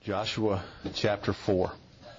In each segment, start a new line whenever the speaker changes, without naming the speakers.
Joshua chapter 4.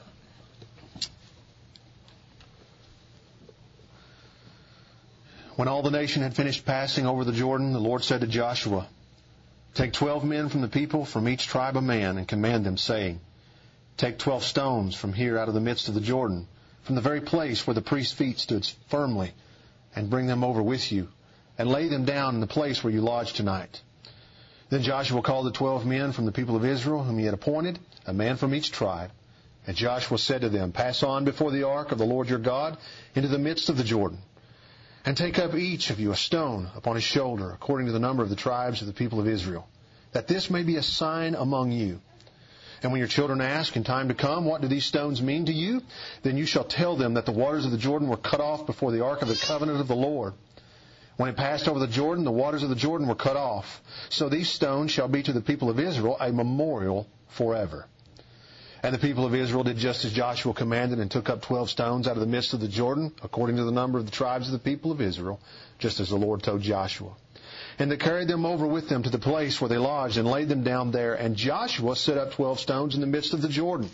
When all the nation had finished passing over the Jordan, the Lord said to Joshua, "Take 12 men from the people, from each tribe a man, and command them, saying, Take 12 stones from here out of the midst of the Jordan, from the very place where the priest's feet stood firmly, and bring them over with you, and lay them down in the place where you lodge tonight." Then Joshua called the 12 men from the people of Israel, whom he had appointed, a man from each tribe. And Joshua said to them, "Pass on before the ark of the Lord your God into the midst of the Jordan, and take up each of you a stone upon his shoulder, according to the number of the tribes of the people of Israel, that this may be a sign among you. And when your children ask in time to come, what do these stones mean to you? Then you shall tell them that the waters of the Jordan were cut off before the ark of the covenant of the Lord. When it passed over the Jordan, the waters of the Jordan were cut off. So these stones shall be to the people of Israel a memorial forever." And the people of Israel did just as Joshua commanded, and took up 12 stones out of the midst of the Jordan, according to the number of the tribes of the people of Israel, just as the Lord told Joshua. And they carried them over with them to the place where they lodged, and laid them down there. And Joshua set up 12 stones in the midst of the Jordan,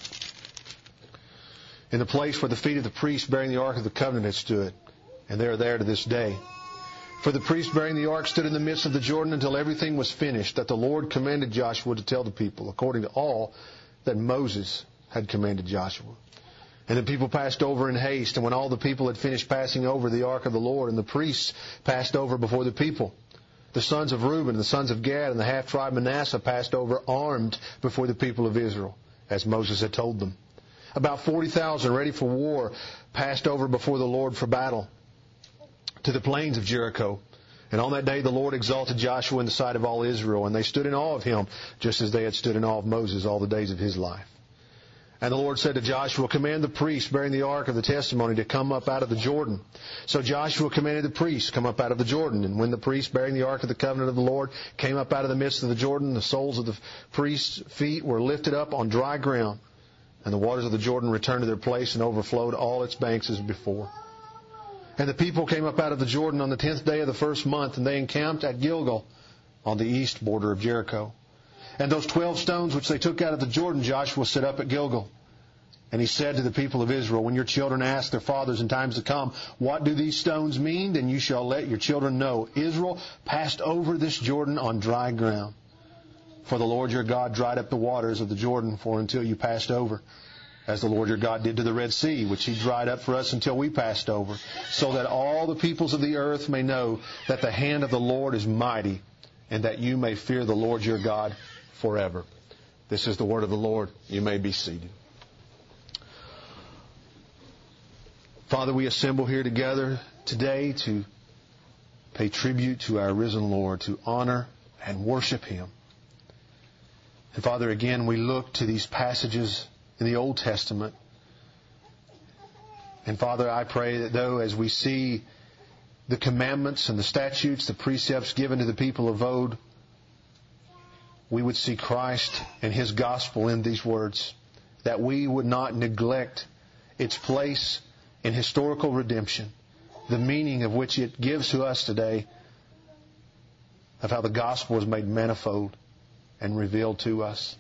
in the place where the feet of the priests bearing the ark of the covenant had stood. And they are there to this day. For the priest bearing the ark stood in the midst of the Jordan until everything was finished, that the Lord commanded Joshua to tell the people, according to all that Moses had commanded Joshua. And the people passed over in haste, and when all the people had finished passing over the ark of the Lord, and the priests passed over before the people, the sons of Reuben, the sons of Gad, and the half-tribe Manasseh passed over armed before the people of Israel, as Moses had told them. About 40,000 ready for war passed over before the Lord for battle to the plains of Jericho. And on that day the Lord exalted Joshua in the sight of all Israel, and they stood in awe of him, just as they had stood in awe of Moses all the days of his life. And the Lord said to Joshua, "Command the priests bearing the ark of the testimony to come up out of the Jordan." So Joshua commanded the priests come up out of the Jordan. And when the priests bearing the ark of the covenant of the Lord came up out of the midst of the Jordan, the soles of the priests' feet were lifted up on dry ground, and the waters of the Jordan returned to their place and overflowed all its banks as before. And the people came up out of the Jordan on the 10th day of the first month, and they encamped at Gilgal on the east border of Jericho. And those 12 stones which they took out of the Jordan, Joshua set up at Gilgal. And he said to the people of Israel, "When your children ask their fathers in times to come, what do these stones mean? Then you shall let your children know, Israel passed over this Jordan on dry ground. For the Lord your God dried up the waters of the Jordan for until you passed over, as the Lord your God did to the Red Sea, which he dried up for us until we passed over, so that all the peoples of the earth may know that the hand of the Lord is mighty, and that you may fear the Lord your God forever." This is the word of the Lord. You may be seated. Father, we assemble here together today to pay tribute to our risen Lord, to honor and worship him. And Father, again, we look to these passages in the Old Testament. And Father, I pray that though as we see the commandments and the statutes, the precepts given to the people of old, we would see Christ and his gospel in these words, that we would not neglect its place in historical redemption, the meaning of which it gives to us today, of how the gospel is made manifold and revealed to us.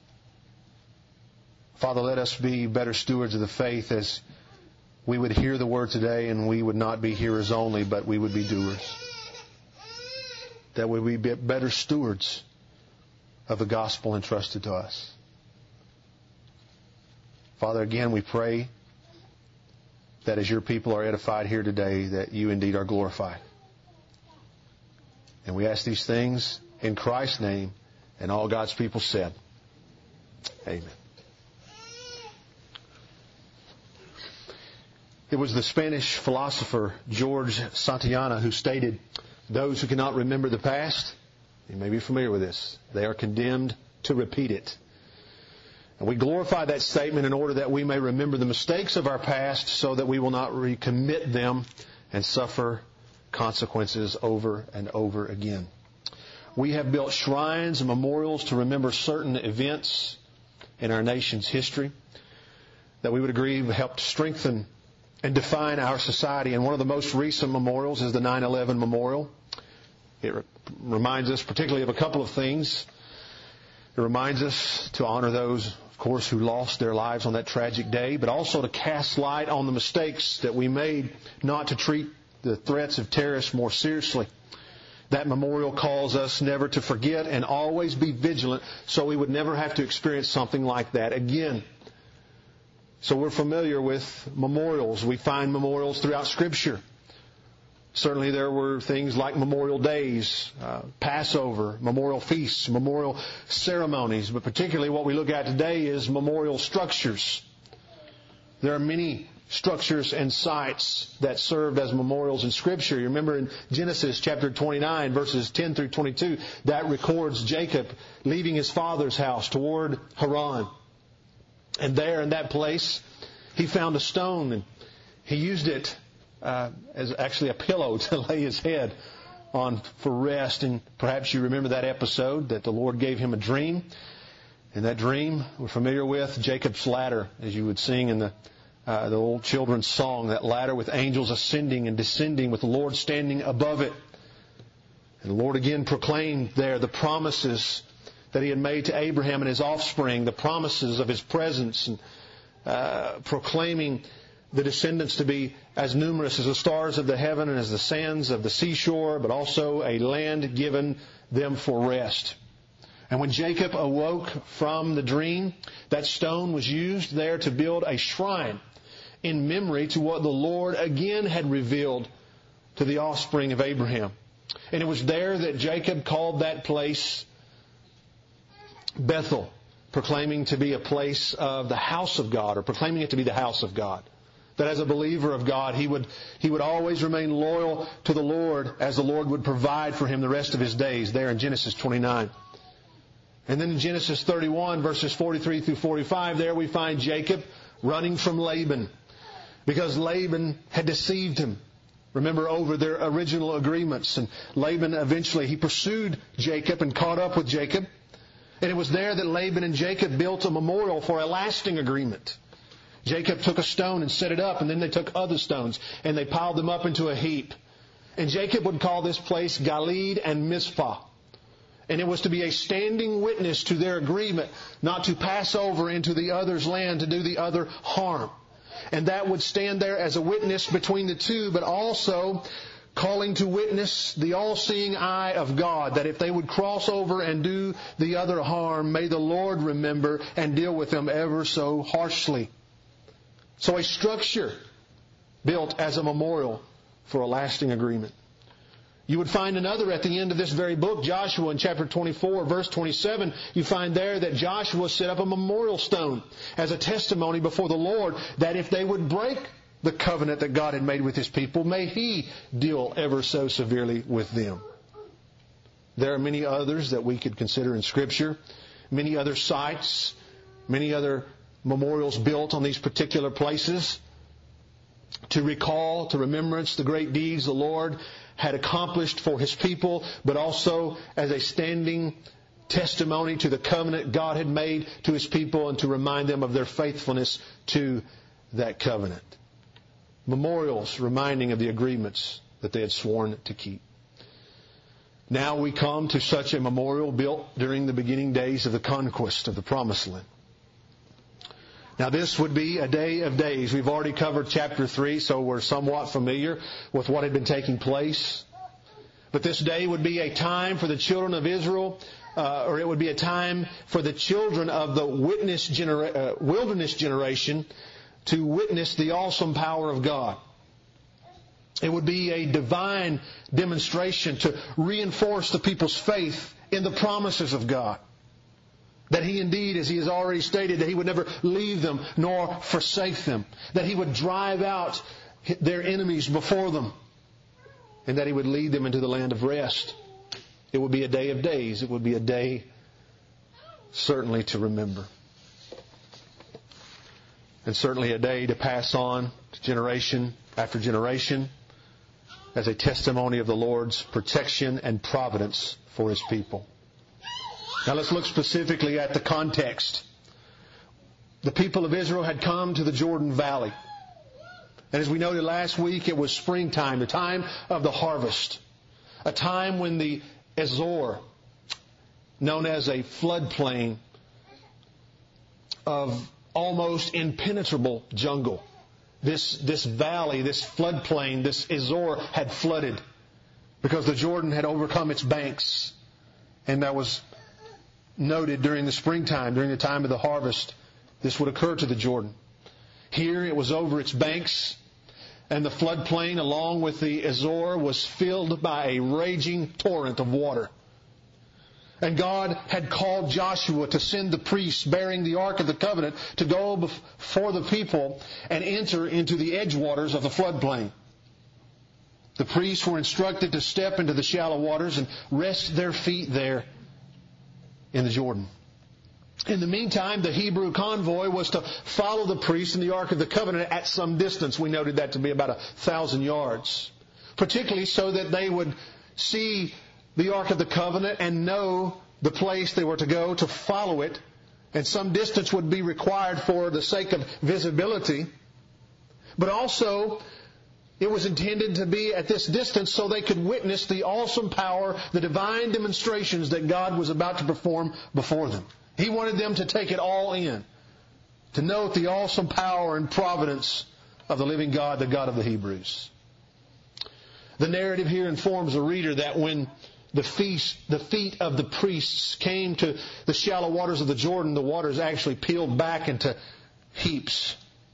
Father, let us be better stewards of the faith as we would hear the word today, and we would not be hearers only, but we would be doers. That we would be better stewards of the gospel entrusted to us. Father, again, we pray that as your people are edified here today, that you indeed are glorified. And we ask these things in Christ's name, and all God's people said, Amen. It was the Spanish philosopher George Santayana who stated, "Those who cannot remember the past," you may be familiar with this, "they are condemned to repeat it." And we glorify that statement in order that we may remember the mistakes of our past so that we will not recommit them and suffer consequences over and over again. We have built shrines and memorials to remember certain events in our nation's history that we would agree have helped strengthen and define our society. And one of the most recent memorials is the 9/11 Memorial. It reminds us particularly of a couple of things. It reminds us to honor those, of course, who lost their lives on that tragic day, but also to cast light on the mistakes that we made, not to treat the threats of terrorists more seriously. That memorial calls us never to forget and always be vigilant so we would never have to experience something like that again. So we're familiar with memorials. We find memorials throughout Scripture. Certainly there were things like memorial days, Passover, memorial feasts, memorial ceremonies, but particularly what we look at today is memorial structures. There are many structures and sites that served as memorials in Scripture. You remember in Genesis chapter 29, verses 10 through 22, that records Jacob leaving his father's house toward Haran. And there in that place, he found a stone and he used it as actually a pillow to lay his head on for rest. And perhaps you remember that episode that the Lord gave him a dream. And that dream we're familiar with, Jacob's ladder, as you would sing in the old children's song, that ladder with angels ascending and descending with the Lord standing above it. And the Lord again proclaimed there the promises that He had made to Abraham and his offspring, the promises of His presence, and proclaiming the descendants to be as numerous as the stars of the heaven and as the sands of the seashore, but also a land given them for rest. And when Jacob awoke from the dream, that stone was used there to build a shrine in memory to what the Lord again had revealed to the offspring of Abraham. And it was there that Jacob called that place Bethel, proclaiming to be a place of the house of God, or proclaiming it to be the house of God. That as a believer of God, he would always remain loyal to the Lord as the Lord would provide for him the rest of his days, there in Genesis 29. And then in Genesis 31, verses 43 through 45, there we find Jacob running from Laban, because Laban had deceived him. Remember, over their original agreements. And Laban eventually, he pursued Jacob and caught up with Jacob. And it was there that Laban and Jacob built a memorial for a lasting agreement. Jacob took a stone and set it up, and then they took other stones and they piled them up into a heap. And Jacob would call this place Gilead and Mizpah. And it was to be a standing witness to their agreement not to pass over into the other's land to do the other harm. And that would stand there as a witness between the two, but also calling to witness the all-seeing eye of God, that if they would cross over and do the other harm, may the Lord remember and deal with them ever so harshly. So a structure built as a memorial for a lasting agreement. You would find another at the end of this very book, Joshua, in chapter 24, verse 27. You find there that Joshua set up a memorial stone as a testimony before the Lord that if they would break the covenant that God had made with His people, may He deal ever so severely with them. There are many others that we could consider in Scripture, many other sites, many other memorials built on these particular places to recall, to remembrance the great deeds the Lord had accomplished for His people, but also as a standing testimony to the covenant God had made to His people and to remind them of their faithfulness to that covenant. Memorials reminding of the agreements that they had sworn to keep. Now we come to such a memorial built during the beginning days of the conquest of the Promised Land. Now this would be a day of days. We've already covered chapter 3, so we're somewhat familiar with what had been taking place. But this day would be a time for the children of Israel, or it would be a time for the children of the wilderness generation to witness the awesome power of God. It would be a divine demonstration to reinforce the people's faith in the promises of God. That He indeed, as He has already stated, that He would never leave them nor forsake them. That He would drive out their enemies before them. And that He would lead them into the land of rest. It would be a day of days. It would be a day certainly to remember. And certainly a day to pass on to generation after generation as a testimony of the Lord's protection and providence for His people. Now let's look specifically at the context. The people of Israel had come to the Jordan Valley. And as we noted last week, it was springtime, the time of the harvest. A time when the Azor, known as a floodplain of almost impenetrable jungle. This valley, this floodplain, this Azor had flooded because the Jordan had overcome its banks. And that was noted during the springtime, during the time of the harvest. This would occur to the Jordan. Here it was over its banks, and the floodplain along with the Azor was filled by a raging torrent of water. And God had called Joshua to send the priests bearing the Ark of the Covenant to go before the people and enter into the edgewaters of the floodplain. The priests were instructed to step into the shallow waters and rest their feet there in the Jordan. In the meantime, the Hebrew convoy was to follow the priests and the Ark of the Covenant at some distance. We noted that to be about 1,000 yards. Particularly so that they would see the Ark of the Covenant and know the place they were to go to follow it. And some distance would be required for the sake of visibility. But also, it was intended to be at this distance so they could witness the awesome power, the divine demonstrations that God was about to perform before them. He wanted them to take it all in, to note the awesome power and providence of the living God, the God of the Hebrews. The narrative here informs the reader that when the feet of the priests came to the shallow waters of the Jordan, the waters actually peeled back into heaps.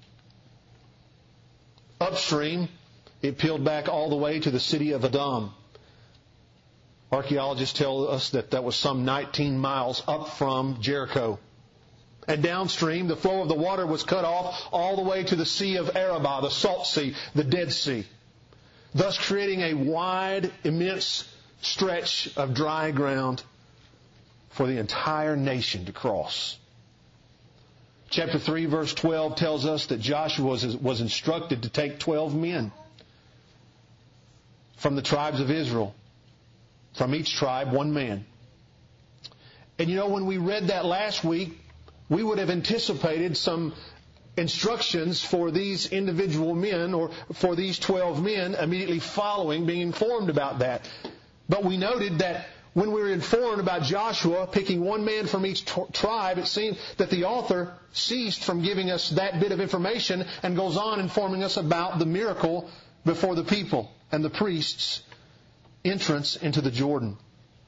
Upstream, it peeled back all the way to the city of Adam. Archaeologists tell us that was some 19 miles up from Jericho. And downstream, the flow of the water was cut off all the way to the Sea of Arabah, the Salt Sea, the Dead Sea, thus creating a wide, immense stretch of dry ground for the entire nation to cross. Chapter 3, verse 12 tells us that Joshua was instructed to take 12 men from the tribes of Israel. From each tribe, one man. And when we read that last week, we would have anticipated some instructions for these individual men or for these 12 men immediately following, being informed about that. But we noted that when we were informed about Joshua picking one man from each tribe, it seemed that the author ceased from giving us that bit of information and goes on informing us about the miracle before the people and the priests' entrance into the Jordan.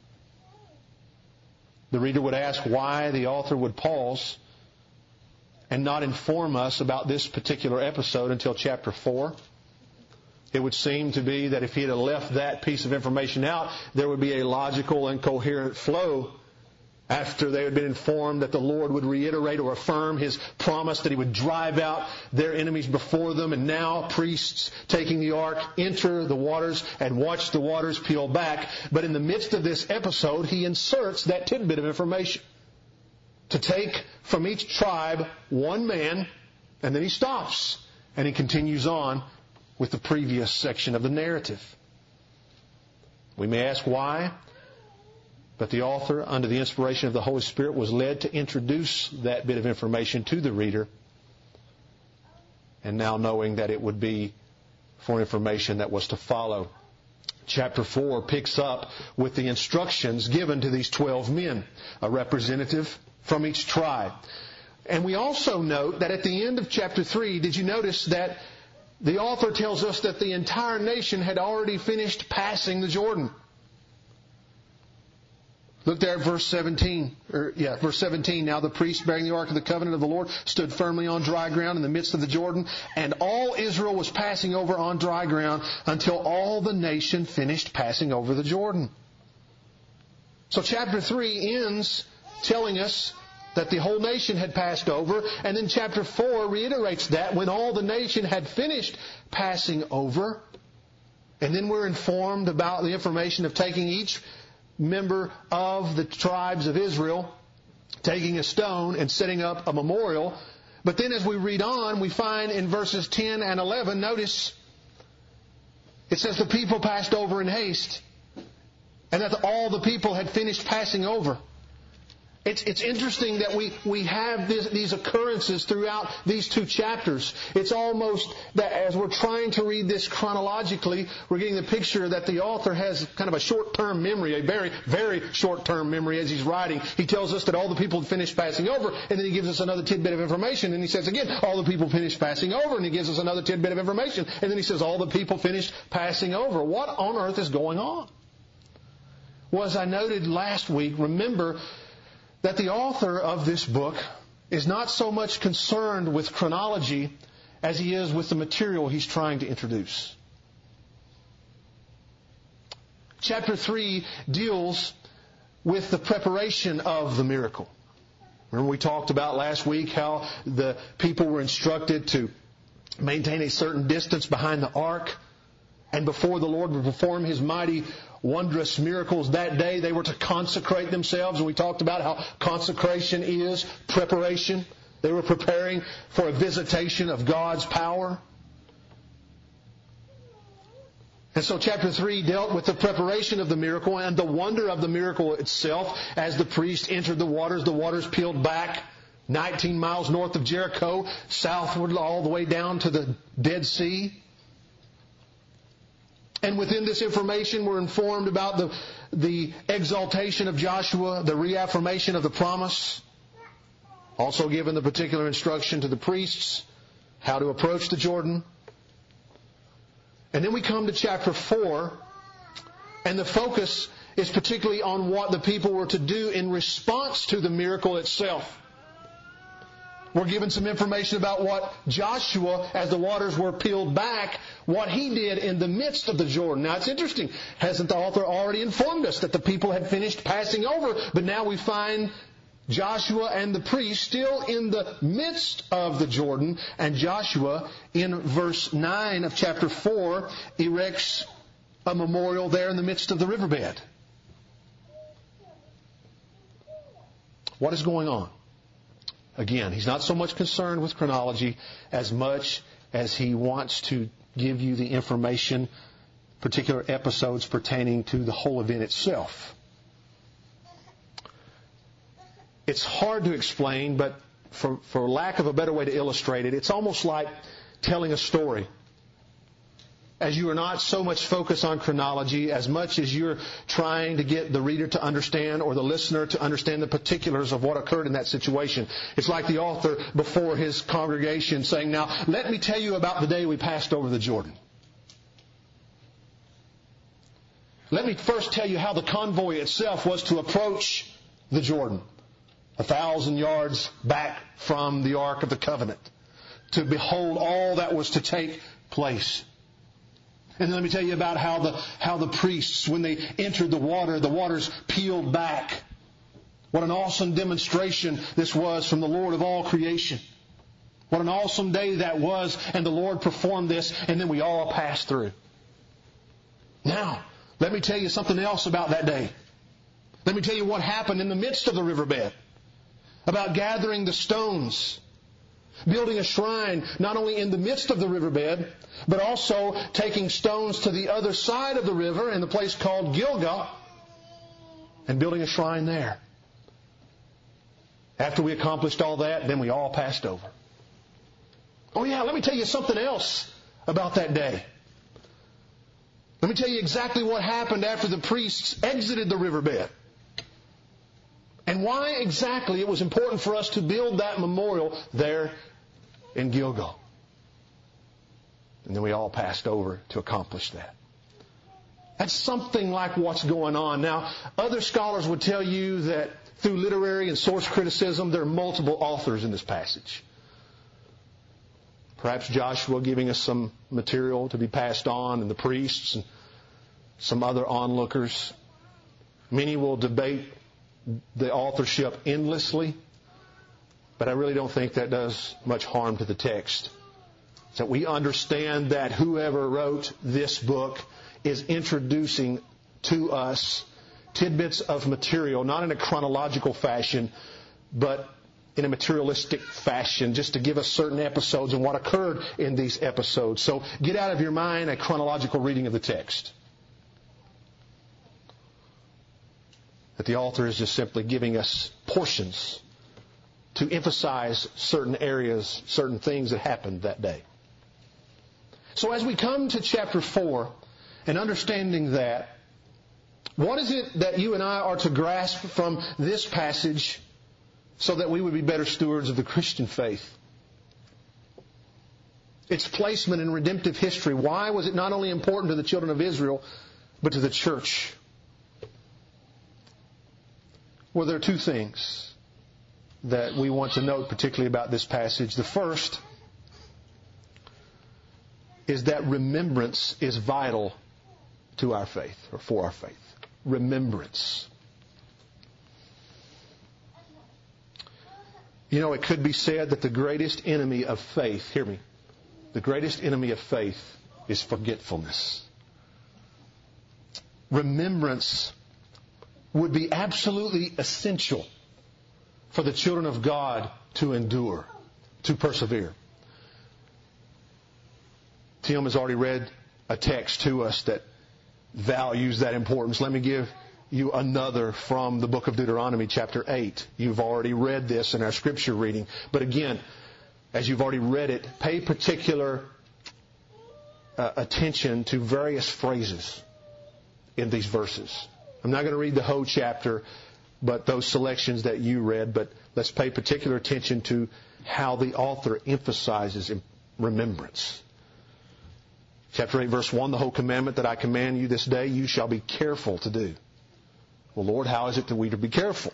The reader would ask why the author would pause and not inform us about this particular episode until chapter 4. It would seem to be that if he had left that piece of information out, there would be a logical and coherent flow after they had been informed that the Lord would reiterate or affirm His promise that He would drive out their enemies before them. And now priests taking the ark enter the waters and watch the waters peel back. But in the midst of this episode, he inserts that tidbit of information to take from each tribe one man, and then he stops and he continues on with the previous section of the narrative. We may ask why, but the author, under the inspiration of the Holy Spirit, was led to introduce that bit of information to the reader, and now knowing that it would be for information that was to follow. Chapter 4 picks up with the instructions given to these 12 men, a representative from each tribe. And we also note that at the end of chapter 3, did you notice that the author tells us that the entire nation had already finished passing the Jordan? Look there at verse 17. Verse 17. Now the priests bearing the Ark of the Covenant of the Lord stood firmly on dry ground in the midst of the Jordan, and all Israel was passing over on dry ground until all the nation finished passing over the Jordan. So chapter 3 ends telling us that the whole nation had passed over, and then chapter 4 reiterates that when all the nation had finished passing over. And then we're informed about the information of taking each member of the tribes of Israel, taking a stone and setting up a memorial. But then as we read on, we find in verses 10 and 11, notice, it says the people passed over in haste, and that all the people had finished passing over. It's interesting that we have these occurrences throughout these two chapters. It's almost that as we're trying to read this chronologically, we're getting the picture that the author has kind of a short-term memory, a very, very short-term memory as he's writing. He tells us that all the people had finished passing over, and then he gives us another tidbit of information, and he says again, all the people finished passing over, and he gives us another tidbit of information, and then he says all the people finished passing over. What on earth is going on? Well, as I noted last week, remember that the author of this book is not so much concerned with chronology as he is with the material he's trying to introduce. Chapter 3 deals with the preparation of the miracle. Remember we talked about last week how the people were instructed to maintain a certain distance behind the ark, and before the Lord would perform His mighty, wondrous miracles that day, they were to consecrate themselves. And we talked about how consecration is preparation. They were preparing for a visitation of God's power. And so chapter 3 dealt with the preparation of the miracle and the wonder of the miracle itself. As the priest entered the waters peeled back 19 miles north of Jericho, southward all the way down to the Dead Sea. And within this information, we're informed about the exaltation of Joshua, the reaffirmation of the promise. Also given the particular instruction to the priests, how to approach the Jordan. And then we come to chapter 4, and the focus is particularly on what the people were to do in response to the miracle itself. We're given some information about what Joshua, as the waters were peeled back, what he did in the midst of the Jordan. Now it's interesting. Hasn't the author already informed us that the people had finished passing over? But now we find Joshua and the priests still in the midst of the Jordan. And Joshua, in verse 9 of chapter 4, erects a memorial there in the midst of the riverbed. What is going on? Again, he's not so much concerned with chronology as much as he wants to give you the information, particular episodes pertaining to the whole event itself. It's hard to explain, but for lack of a better way to illustrate it, it's almost like telling a story. As you are not so much focused on chronology as much as you're trying to get the reader to understand or the listener to understand the particulars of what occurred in that situation. It's like the author before his congregation saying, now, let me tell you about the day we passed over the Jordan. Let me first tell you how the convoy itself was to approach the Jordan, 1,000 yards back from the Ark of the Covenant, to behold all that was to take place. And let me tell you about how the priests, when they entered the waters peeled back. What an awesome demonstration this was from the Lord of all creation. What an awesome day that was, and the Lord performed this, and then we all passed through. Now, let me tell you something else about that day. Let me tell you what happened in the midst of the riverbed. About gathering the stones, building a shrine not only in the midst of the riverbed, but also taking stones to the other side of the river in the place called Gilgal and building a shrine there. After we accomplished all that, then we all passed over. Oh yeah, let me tell you something else about that day. Let me tell you exactly what happened after the priests exited the riverbed. And why exactly it was important for us to build that memorial there in Gilgal. And then we all passed over to accomplish that. That's something like what's going on. Now, other scholars would tell you that through literary and source criticism, there are multiple authors in this passage. Perhaps Joshua giving us some material to be passed on, and the priests and some other onlookers. Many will debate the authorship endlessly, but I really don't think that does much harm to the text. So we understand that whoever wrote this book is introducing to us tidbits of material, not in a chronological fashion, but in a materialistic fashion, just to give us certain episodes and what occurred in these episodes. So get out of your mind a chronological reading of the text. That the author is just simply giving us portions to emphasize certain areas, certain things that happened that day. So as we come to chapter 4, and understanding that, what is it that you and I are to grasp from this passage so that we would be better stewards of the Christian faith? Its placement in redemptive history. Why was it not only important to the children of Israel, but to the church? Well, there are two things that we want to note particularly about this passage. The first is that remembrance is vital to our faith, or for our faith. Remembrance. You know, it could be said that the greatest enemy of faith, hear me, the greatest enemy of faith is forgetfulness. Remembrance would be absolutely essential for the children of God to endure, to persevere. Tim has already read a text to us that values that importance. Let me give you another from the book of Deuteronomy, chapter 8. You've already read this in our scripture reading. But again, as you've already read it, pay particular attention to various phrases in these verses. I'm not going to read the whole chapter, but those selections that you read. But let's pay particular attention to how the author emphasizes remembrance. Chapter 8, verse 1, the whole commandment that I command you this day, you shall be careful to do. Well, Lord, how is it that we are to be careful?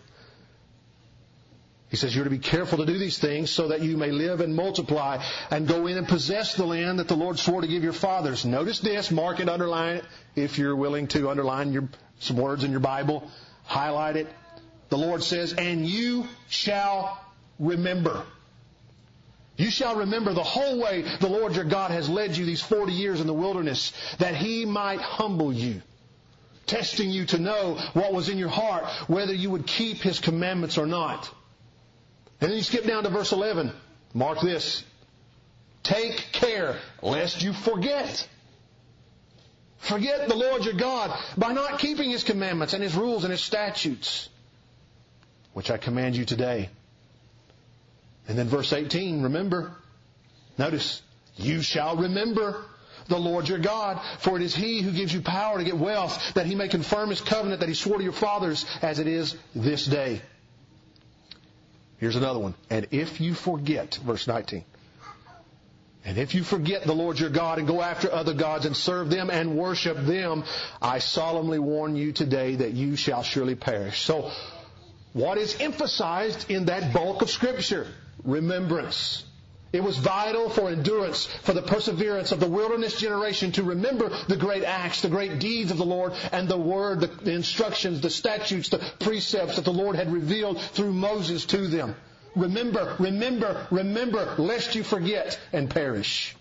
He says you're to be careful to do these things so that you may live and multiply and go in and possess the land that the Lord swore to give your fathers. Notice this, mark it, underline it. If you're willing to underline some words in your Bible, highlight it. The Lord says, and you shall remember. You shall remember the whole way the Lord your God has led you these 40 years in the wilderness, that He might humble you, testing you to know what was in your heart, whether you would keep His commandments or not. And then you skip down to verse 11. Mark this. Take care lest you forget. Forget the Lord your God by not keeping His commandments and His rules and His statutes, which I command you today. And then verse 18, remember. Notice, you shall remember the Lord your God, for it is He who gives you power to get wealth, that He may confirm His covenant that He swore to your fathers, as it is this day. Here's another one. And if you forget, verse 19, and if you forget the Lord your God and go after other gods and serve them and worship them, I solemnly warn you today that you shall surely perish. So, what is emphasized in that bulk of Scripture? Remembrance. It was vital for endurance, for the perseverance of the wilderness generation to remember the great acts, the great deeds of the Lord, and the Word, the instructions, the statutes, the precepts that the Lord had revealed through Moses to them. Remember, remember, remember, lest you forget and perish.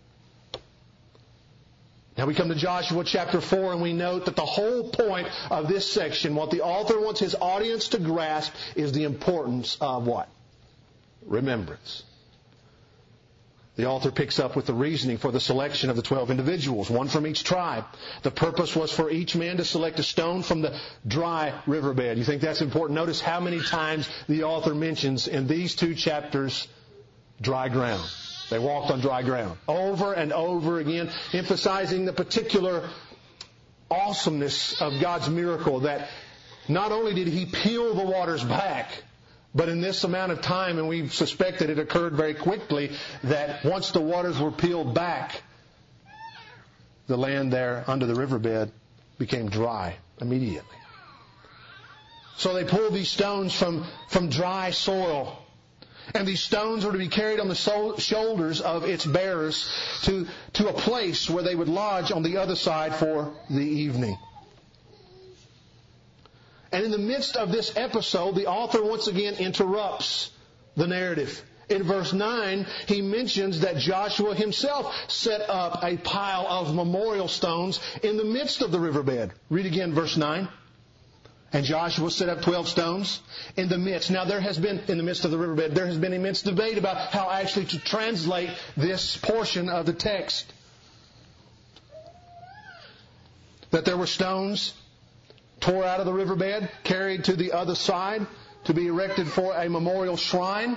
Now we come to Joshua chapter 4, and we note that the whole point of this section, what the author wants his audience to grasp, is the importance of what? Remembrance. The author picks up with the reasoning for the selection of the 12 individuals, one from each tribe. The purpose was for each man to select a stone from the dry riverbed. You think that's important? Notice how many times the author mentions in these two chapters dry ground. They walked on dry ground. Over and over again, emphasizing the particular awesomeness of God's miracle, that not only did He peel the waters back, but in this amount of time, and we suspect that it occurred very quickly, that once the waters were peeled back, the land there under the riverbed became dry immediately. So they pulled these stones from dry soil. And these stones were to be carried on the shoulders of its bearers to a place where they would lodge on the other side for the evening. And in the midst of this episode, the author once again interrupts the narrative. In verse 9, he mentions that Joshua himself set up a pile of memorial stones in the midst of the riverbed. Read again verse 9. And Joshua set up 12 stones in the midst. Now there has been, in the midst of the riverbed, there has been immense debate about how actually to translate this portion of the text. That there were stones tore out of the riverbed, carried to the other side to be erected for a memorial shrine.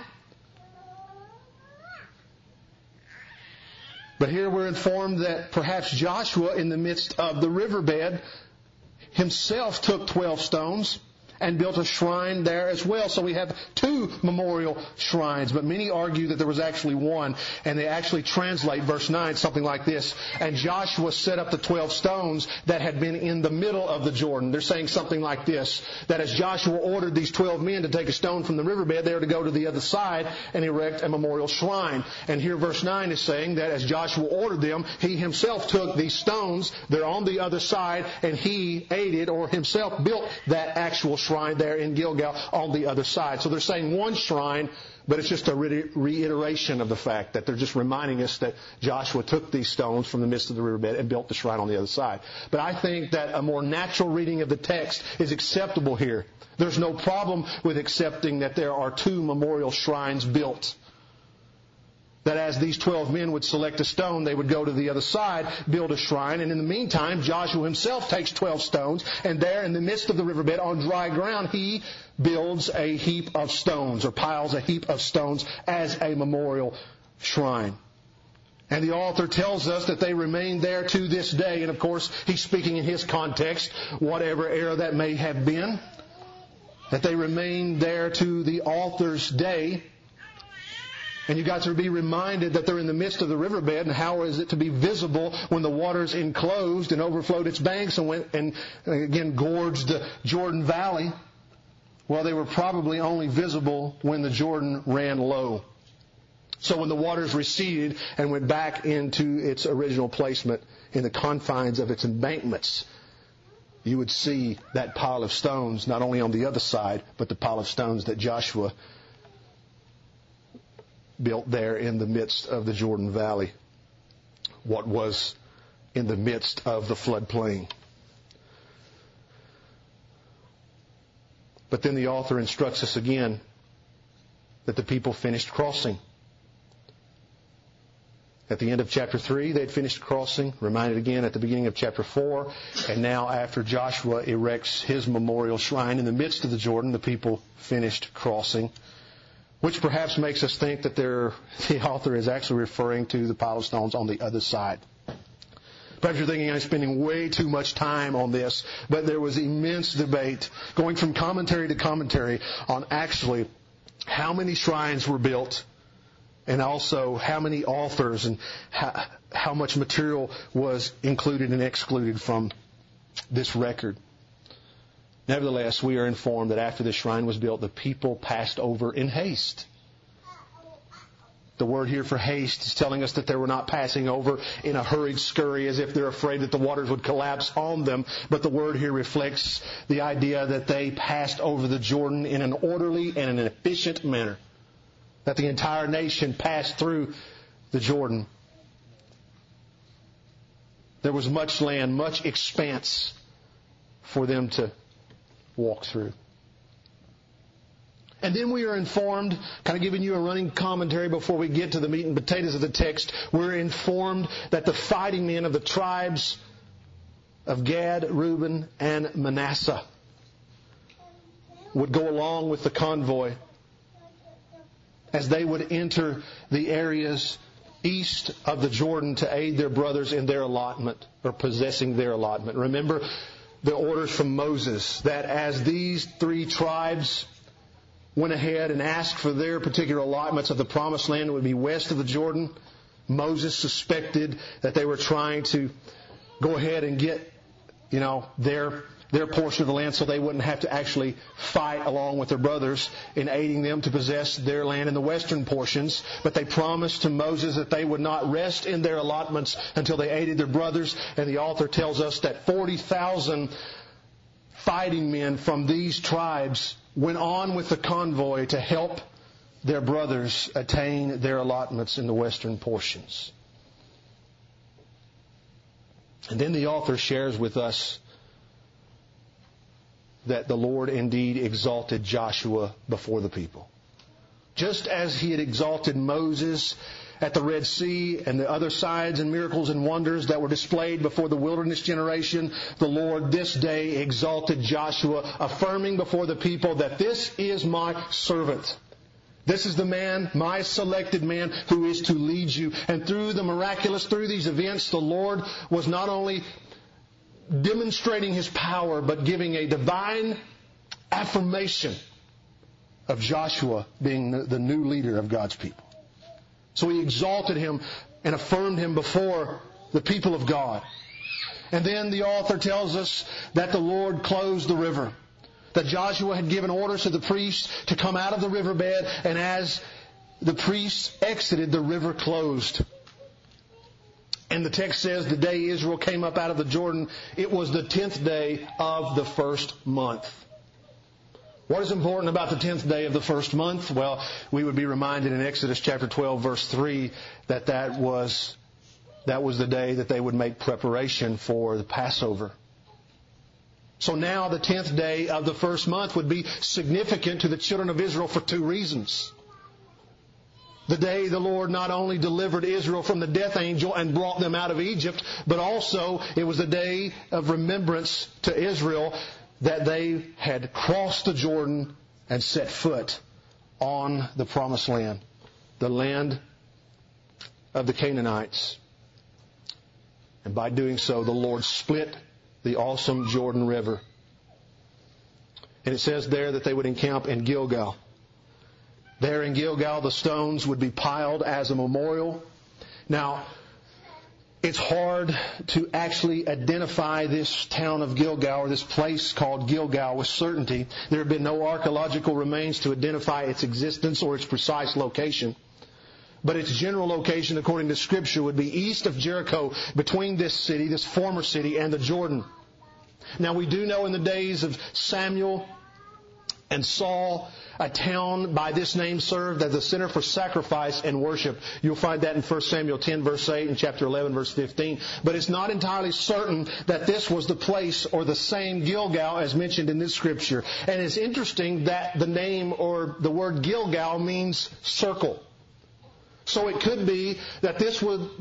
But here we're informed that perhaps Joshua, in the midst of the riverbed, himself took 12 stones and built a shrine there as well. So we have 2 memorial shrines, but many argue that there was actually one, and they actually translate verse 9 something like this: and Joshua set up the 12 stones that had been in the middle of the Jordan. They're saying something like this, that as Joshua ordered these 12 men to take a stone from the riverbed, they were to go to the other side and erect a memorial shrine. And here verse 9 is saying that as Joshua ordered them, he himself took these stones, they're on the other side, and he aided or himself built that actual shrine there in Gilgal on the other side. So they're saying one shrine, but it's just a reiteration of the fact that they're just reminding us that Joshua took these stones from the midst of the riverbed and built the shrine on the other side. But I think that a more natural reading of the text is acceptable here. There's no problem with accepting that there are 2 memorial shrines built. That as these 12 men would select a stone, they would go to the other side, build a shrine, and in the meantime, Joshua himself takes 12 stones, and there in the midst of the riverbed on dry ground, he builds a heap of stones, or piles a heap of stones as a memorial shrine. And the author tells us that they remain there to this day, and of course, he's speaking in his context, whatever era that may have been, that they remain there to the author's day. And you've got to be reminded that they're in the midst of the riverbed, and how is it to be visible when the waters enclosed and overflowed its banks and went and again gorged the Jordan Valley? Well, they were probably only visible when the Jordan ran low. So when the waters receded and went back into its original placement in the confines of its embankments, you would see that pile of stones not only on the other side, but the pile of stones that Joshua built there in the midst of the Jordan Valley, what was in the midst of the floodplain. But then the author instructs us again that the people finished crossing. At the end of chapter 3, they'd finished crossing, reminded again at the beginning of chapter 4, and now after Joshua erects his memorial shrine in the midst of the Jordan, the people finished crossing. Which perhaps makes us think that the author is actually referring to the pile of stones on the other side. Perhaps you're thinking I'm spending way too much time on this, but there was immense debate going from commentary to commentary on actually how many shrines were built and also how many authors and how much material was included and excluded from this record. Nevertheless, we are informed that after the shrine was built, the people passed over in haste. The word here for haste is telling us that they were not passing over in a hurried scurry as if they're afraid that the waters would collapse on them. But the word here reflects the idea that they passed over the Jordan in an orderly and an efficient manner. That the entire nation passed through the Jordan. There was much land, much expanse for them to walk through. And then we are informed, kind of giving you a running commentary before we get to the meat and potatoes of the text, we're informed that the fighting men of the tribes of Gad, Reuben, and Manasseh would go along with the convoy as they would enter the areas east of the Jordan to aid their brothers in their allotment or possessing their allotment. Remember the orders from Moses that as these 3 tribes went ahead and asked for their particular allotments of the promised land that would be west of the Jordan, Moses suspected that they were trying to go ahead and get, their portion of the land so they wouldn't have to actually fight along with their brothers in aiding them to possess their land in the western portions. But they promised to Moses that they would not rest in their allotments until they aided their brothers. And the author tells us that 40,000 fighting men from these tribes went on with the convoy to help their brothers attain their allotments in the western portions. And then the author shares with us that the Lord indeed exalted Joshua before the people. Just as He had exalted Moses at the Red Sea and the other signs and miracles and wonders that were displayed before the wilderness generation, the Lord this day exalted Joshua, affirming before the people that this is my servant. This is the man, my selected man, who is to lead you. And through these events, the Lord was not only demonstrating His power, but giving a divine affirmation of Joshua being the new leader of God's people. So He exalted him and affirmed him before the people of God. And then the author tells us that the Lord closed the river. That Joshua had given orders to the priests to come out of the riverbed, and as the priests exited, the river closed. And the text says the day Israel came up out of the Jordan, it was the 10th day of the first month. What is important about the 10th day of the first month? Well, we would be reminded in Exodus chapter 12, verse 3, that was the day that they would make preparation for the Passover. So now the 10th day of the first month would be significant to the children of Israel for two reasons. The day the Lord not only delivered Israel from the death angel and brought them out of Egypt, but also it was a day of remembrance to Israel that they had crossed the Jordan and set foot on the promised land, the land of the Canaanites. And by doing so, the Lord split the awesome Jordan River. And it says there that they would encamp in Gilgal. There in Gilgal, the stones would be piled as a memorial. Now, it's hard to actually identify this town of Gilgal, or this place called Gilgal, with certainty. There have been no archaeological remains to identify its existence or its precise location. But its general location, according to Scripture, would be east of Jericho, between this city, this former city, and the Jordan. Now, we do know in the days of Samuel and Saul, a town by this name served as a center for sacrifice and worship. You'll find that in 1 Samuel 10, verse 8, and chapter 11, verse 15. But it's not entirely certain that this was the place or the same Gilgal as mentioned in this Scripture. And it's interesting that the name or the word Gilgal means circle. So it could be that this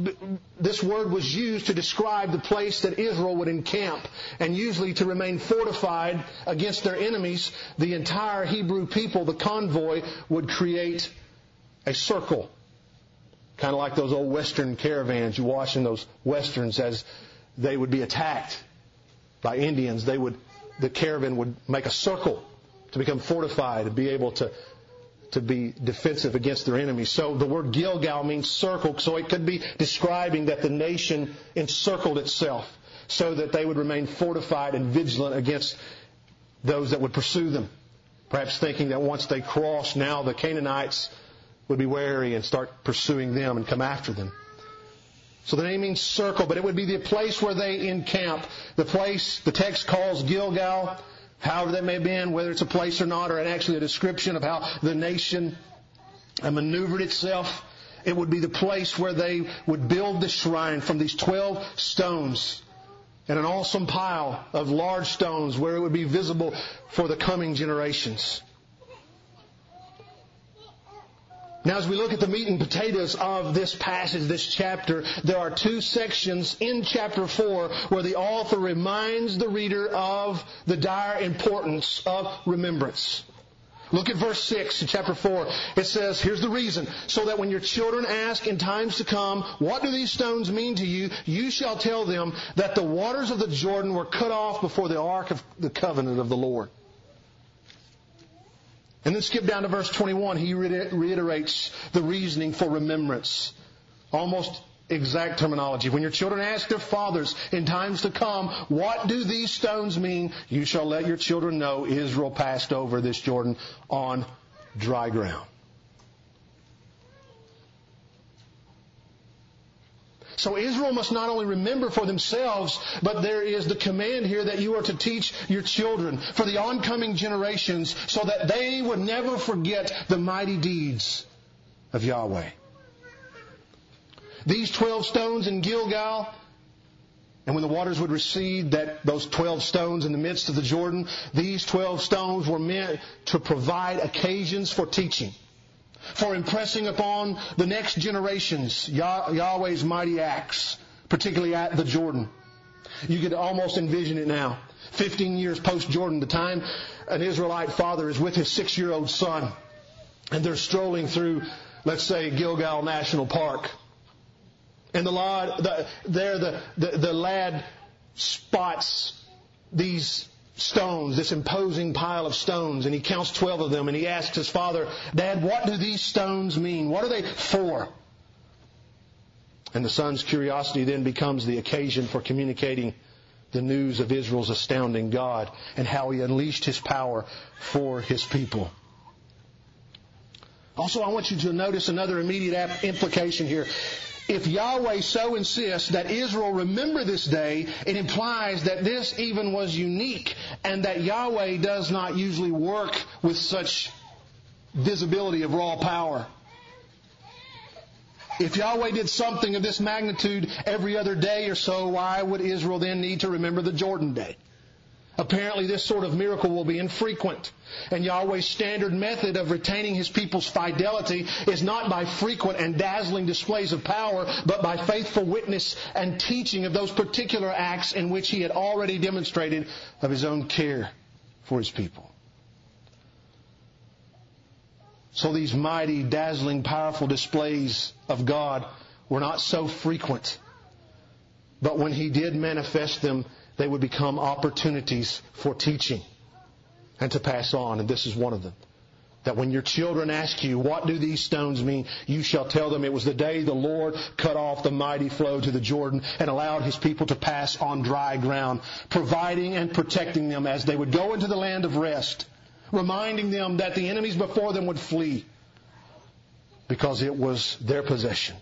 word was used to describe the place that Israel would encamp. And usually to remain fortified against their enemies, the entire Hebrew people, the convoy, would create a circle. Kind of like those old Western caravans you watch in those Westerns as they would be attacked by Indians. The caravan would make a circle to become fortified and be able to be defensive against their enemies. So the word Gilgal means circle, so it could be describing that the nation encircled itself so that they would remain fortified and vigilant against those that would pursue them. Perhaps thinking that once they crossed, now the Canaanites would be wary and start pursuing them and come after them. So the name means circle, but it would be the place where they encamp. The place the text calls Gilgal. However that may have been, whether it's a place or not, or actually a description of how the nation maneuvered itself, it would be the place where they would build the shrine from these 12 stones and an awesome pile of large stones where it would be visible for the coming generations. Now, as we look at the meat and potatoes of this passage, this chapter, there are two sections in chapter 4 where the author reminds the reader of the dire importance of remembrance. Look at verse 6 in chapter 4. It says, here's the reason. So that when your children ask in times to come, what do these stones mean to you? You shall tell them that the waters of the Jordan were cut off before the ark of the covenant of the Lord. And then skip down to verse 21. He reiterates the reasoning for remembrance. Almost exact terminology. When your children ask their fathers in times to come, what do these stones mean? You shall let your children know Israel passed over this Jordan on dry ground. So Israel must not only remember for themselves, but there is the command here that you are to teach your children for the oncoming generations so that they would never forget the mighty deeds of Yahweh. These 12 stones in Gilgal, and when the waters would recede, those 12 stones in the midst of the Jordan, these 12 stones were meant to provide occasions for teaching. for impressing upon the next generations Yahweh's mighty acts, particularly at the Jordan. You could almost envision it now. 15 years post-Jordan, the time an Israelite father is with his 6-year-old son, and they're strolling through, let's say, Gilgal National Park. And the lad spots these stones, this imposing pile of stones, and he counts 12 of them, and he asks his father, "Dad, what do these stones mean? What are they for?" And the son's curiosity then becomes the occasion for communicating the news of Israel's astounding God and how He unleashed His power for His people. Also, I want you to notice another immediate implication here. If Yahweh so insists that Israel remember this day, it implies that this even was unique and that Yahweh does not usually work with such visibility of raw power. If Yahweh did something of this magnitude every other day or so, why would Israel then need to remember the Jordan day? Apparently this sort of miracle will be infrequent. And Yahweh's standard method of retaining His people's fidelity is not by frequent and dazzling displays of power, but by faithful witness and teaching of those particular acts in which He had already demonstrated of His own care for His people. So these mighty, dazzling, powerful displays of God were not so frequent. But when He did manifest them, they would become opportunities for teaching and to pass on. And this is one of them. That when your children ask you, "What do these stones mean?" you shall tell them it was the day the Lord cut off the mighty flow to the Jordan and allowed His people to pass on dry ground, providing and protecting them as they would go into the land of rest, reminding them that the enemies before them would flee because it was their possession.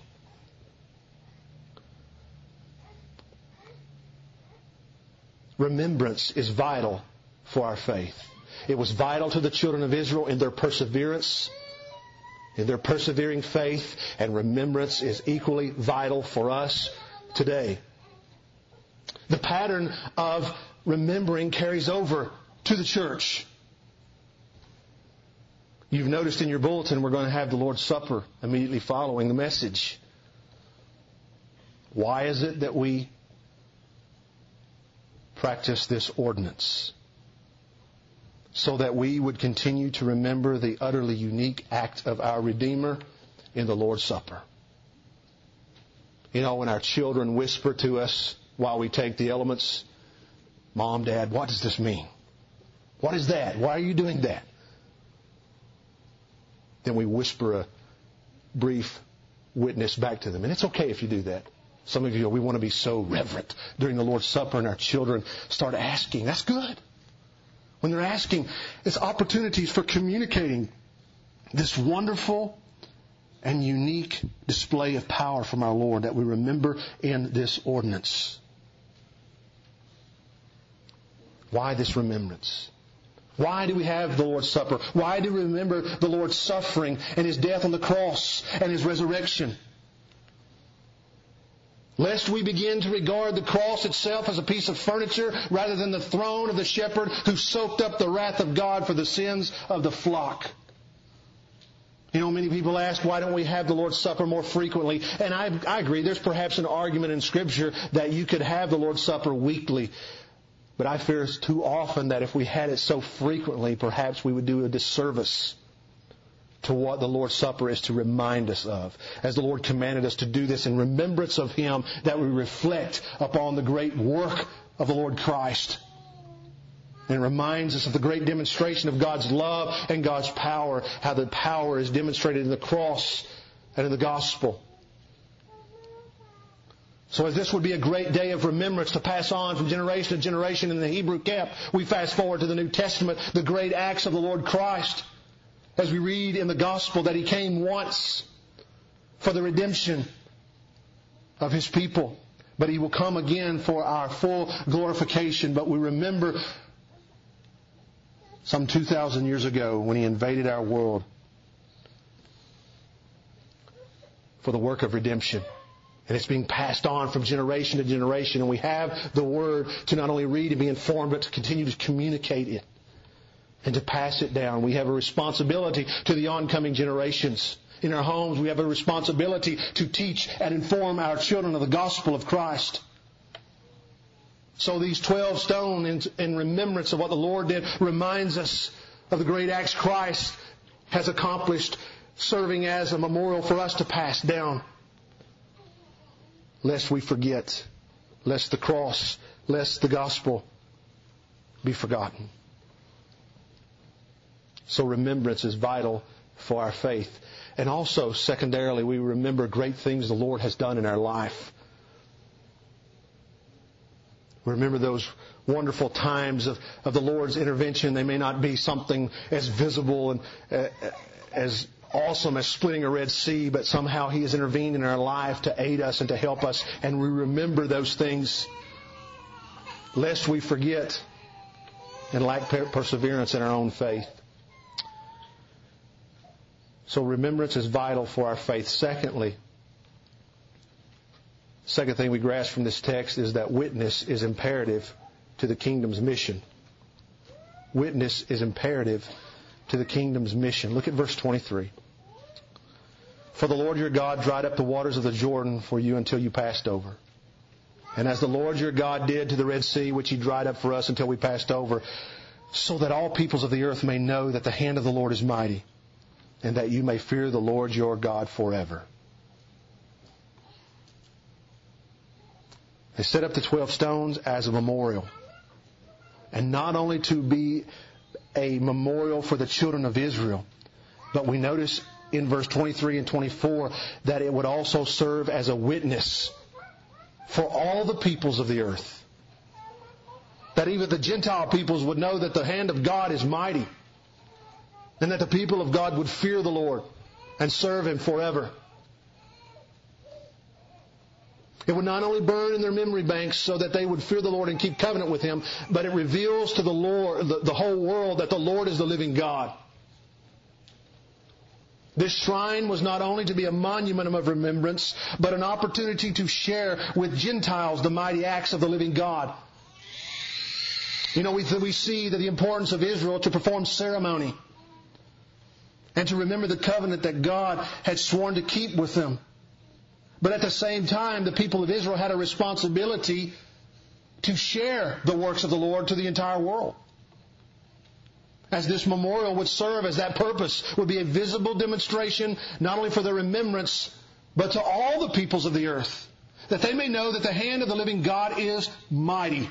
Remembrance is vital for our faith. It was vital to the children of Israel in their perseverance, in their persevering faith, and remembrance is equally vital for us today. The pattern of remembering carries over to the church. You've noticed in your bulletin we're going to have the Lord's Supper immediately following the message. Why is it that we practice this ordinance? So that we would continue to remember the utterly unique act of our Redeemer in the Lord's Supper. You know, when our children whisper to us while we take the elements, "Mom, Dad, what does this mean? What is that? Why are you doing that?" Then we whisper a brief witness back to them. And it's okay if you do that. Some of you, we want to be so reverent during the Lord's Supper, and our children start asking. That's good. When they're asking, it's opportunities for communicating this wonderful and unique display of power from our Lord that we remember in this ordinance. Why this remembrance? Why do we have the Lord's Supper? Why do we remember the Lord's suffering and His death on the cross and His resurrection? Lest we begin to regard the cross itself as a piece of furniture rather than the throne of the shepherd who soaked up the wrath of God for the sins of the flock. You know, many people ask, why don't we have the Lord's Supper more frequently? And I agree, there's perhaps an argument in Scripture that you could have the Lord's Supper weekly. But I fear it's too often that if we had it so frequently, perhaps we would do a disservice to what the Lord's Supper is to remind us of. As the Lord commanded us to do this in remembrance of Him, that we reflect upon the great work of the Lord Christ. And it reminds us of the great demonstration of God's love and God's power, how the power is demonstrated in the cross and in the gospel. So as this would be a great day of remembrance to pass on from generation to generation in the Hebrew camp, we fast forward to the New Testament, the great acts of the Lord Christ. As we read in the gospel that He came once for the redemption of His people, but He will come again for our full glorification. But we remember some 2,000 years ago when He invaded our world for the work of redemption. And it's being passed on from generation to generation. And we have the Word to not only read and be informed, but to continue to communicate it. and to pass it down. We have a responsibility to the oncoming generations. In our homes, we have a responsibility to teach and inform our children of the gospel of Christ. So these 12 stones in remembrance of what the Lord did reminds us of the great acts Christ has accomplished, serving as a memorial for us to pass down. Lest we forget, lest the cross, lest the gospel be forgotten. So remembrance is vital for our faith. And also, secondarily, we remember great things the Lord has done in our life. We remember those wonderful times of the Lord's intervention. They may not be something as visible and as awesome as splitting a Red Sea, but somehow He has intervened in our life to aid us and to help us. And we remember those things lest we forget and lack perseverance in our own faith. So remembrance is vital for our faith. Second thing we grasp from this text is that witness is imperative to the kingdom's mission. Witness is imperative to the kingdom's mission. Look at verse 23. For the Lord your God dried up the waters of the Jordan for you until you passed over. And as the Lord your God did to the Red Sea, which He dried up for us until we passed over, so that all peoples of the earth may know that the hand of the Lord is mighty, and that you may fear the Lord your God forever. They set up the 12 stones as a memorial. And not only to be a memorial for the children of Israel, but we notice in verse 23 and 24 that it would also serve as a witness for all the peoples of the earth. That even the Gentile peoples would know that the hand of God is mighty, and that the people of God would fear the Lord and serve Him forever. It would not only burn in their memory banks so that they would fear the Lord and keep covenant with Him, but it reveals to the Lord, the whole world, that the Lord is the living God. This shrine was not only to be a monument of remembrance, but an opportunity to share with Gentiles the mighty acts of the living God. You know, we see that the importance of Israel to perform ceremony and to remember the covenant that God had sworn to keep with them. But at the same time, the people of Israel had a responsibility to share the works of the Lord to the entire world. As this memorial would serve as that purpose, would be a visible demonstration not only for their remembrance, but to all the peoples of the earth, that they may know that the hand of the living God is mighty.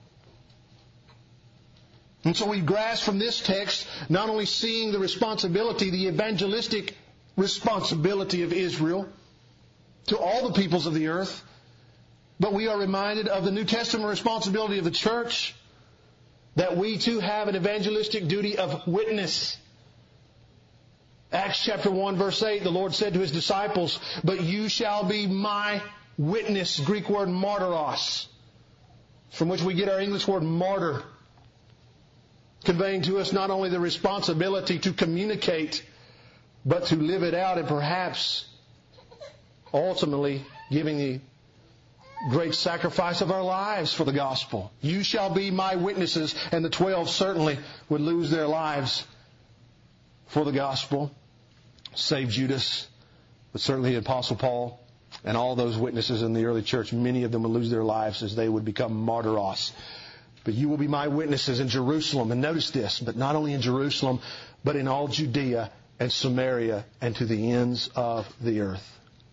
And so we grasp from this text not only seeing the responsibility, the evangelistic responsibility of Israel to all the peoples of the earth, but we are reminded of the New Testament responsibility of the church, that we too have an evangelistic duty of witness. Acts chapter 1 verse 8, the Lord said to His disciples, "But you shall be my witness," Greek word martyros, from which we get our English word martyr, conveying to us not only the responsibility to communicate, but to live it out, and perhaps ultimately giving the great sacrifice of our lives for the gospel. You shall be my witnesses, and the 12 certainly would lose their lives for the gospel, save Judas, but certainly the Apostle Paul and all those witnesses in the early church, many of them would lose their lives as they would become martyros. But you will be my witnesses in Jerusalem. And notice this, but not only in Jerusalem, but in all Judea and Samaria and to the ends of the earth.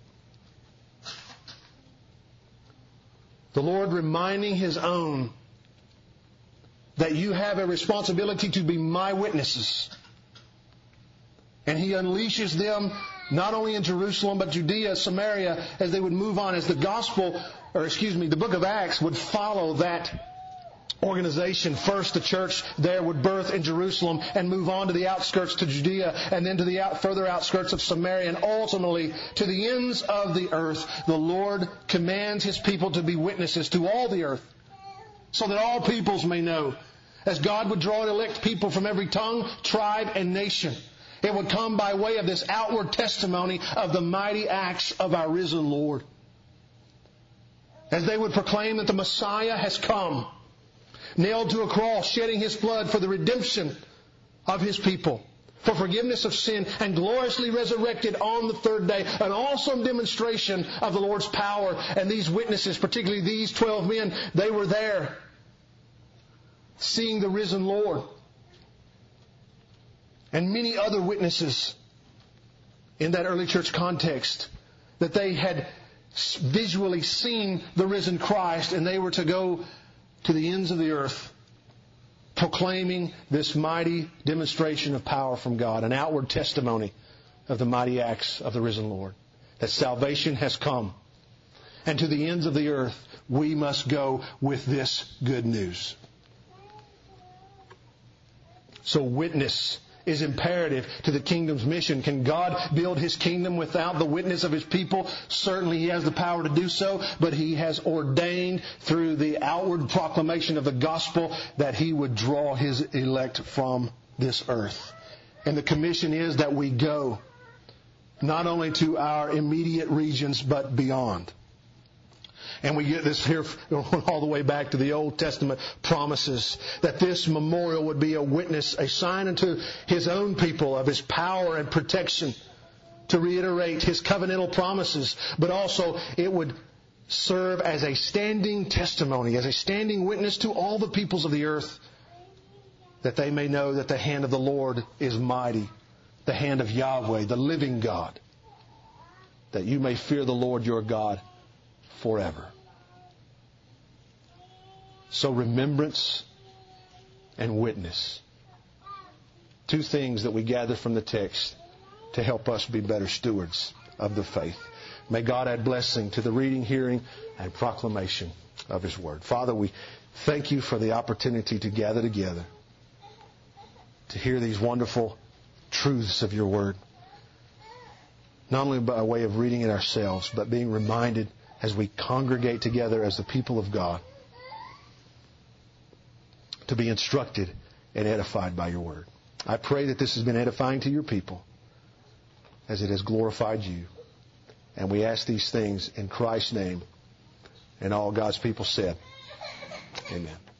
The Lord reminding His own that you have a responsibility to be my witnesses. And He unleashes them not only in Jerusalem, but Judea, Samaria, as they would move on, as the the book of Acts would follow that organization. First, the church there would birth in Jerusalem and move on to the outskirts to Judea, and then to the further outskirts of Samaria, and ultimately to the ends of the earth. The Lord commands His people to be witnesses to all the earth, so that all peoples may know. As God would draw and elect people from every tongue, tribe, and nation, it would come by way of this outward testimony of the mighty acts of our risen Lord. As they would proclaim that the Messiah has come, nailed to a cross, shedding His blood for the redemption of His people for forgiveness of sin and gloriously resurrected on the third day. An awesome demonstration of the Lord's power. And these witnesses, particularly these 12 men, they were there seeing the risen Lord. And many other witnesses in that early church context, that they had visually seen the risen Christ, and they were to go to the ends of the earth proclaiming this mighty demonstration of power from God, an outward testimony of the mighty acts of the risen Lord, that salvation has come. And to the ends of the earth, we must go with this good news. So witness is imperative to the kingdom's mission. Can God build His kingdom without the witness of His people? Certainly He has the power to do so, but He has ordained through the outward proclamation of the gospel that He would draw His elect from this earth. And the commission is that we go not only to our immediate regions, but beyond. And we get this here all the way back to the Old Testament promises that this memorial would be a witness, a sign unto His own people of His power and protection, to reiterate His covenantal promises, but also it would serve as a standing testimony, as a standing witness to all the peoples of the earth, that they may know that the hand of the Lord is mighty, the hand of Yahweh, the living God, that you may fear the Lord your God forever. So remembrance and witness. Two things that we gather from the text to help us be better stewards of the faith. May God add blessing to the reading, hearing, and proclamation of His Word. Father, we thank You for the opportunity to gather together to hear these wonderful truths of Your Word. Not only by way of reading it ourselves, but being reminded as we congregate together as the people of God to be instructed and edified by Your Word. I pray that this has been edifying to Your people as it has glorified You. And we ask these things in Christ's name. And all God's people said, amen.